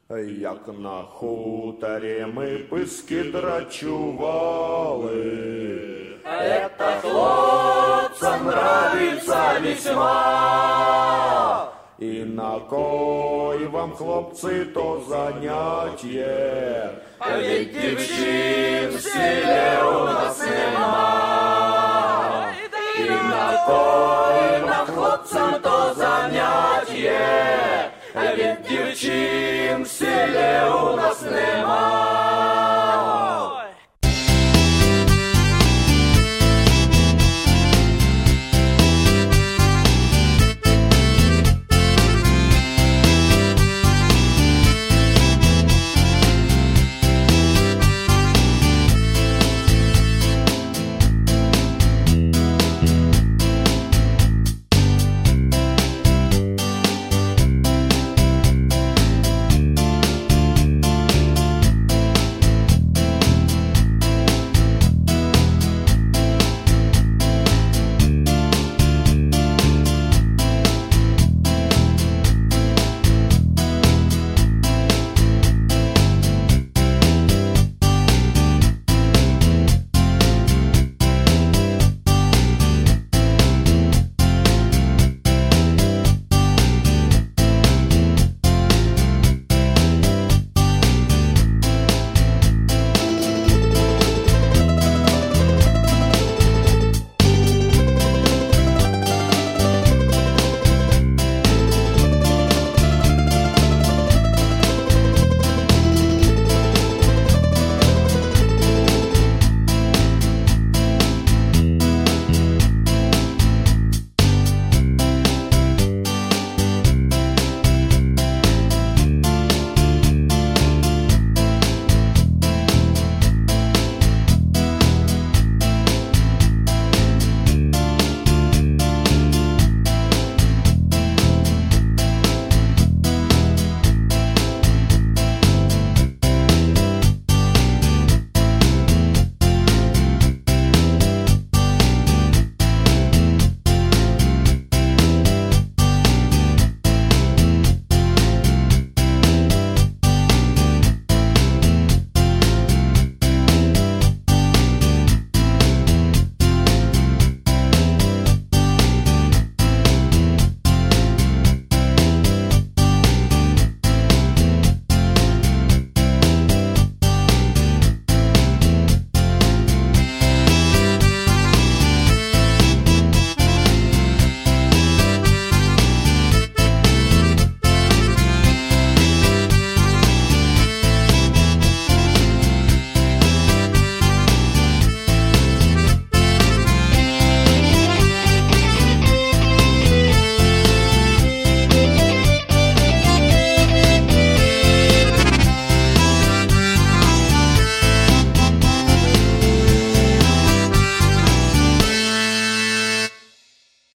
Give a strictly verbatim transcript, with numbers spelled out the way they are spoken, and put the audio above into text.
Як на хуторі ми писки драчували. Это хлопцам нравится весьма. І на кой вам, хлопці, то заняття? А ведь дівчин в селі у нас нема. І на кой нам, хлопцам, то заняття? А ведь дівчин в селі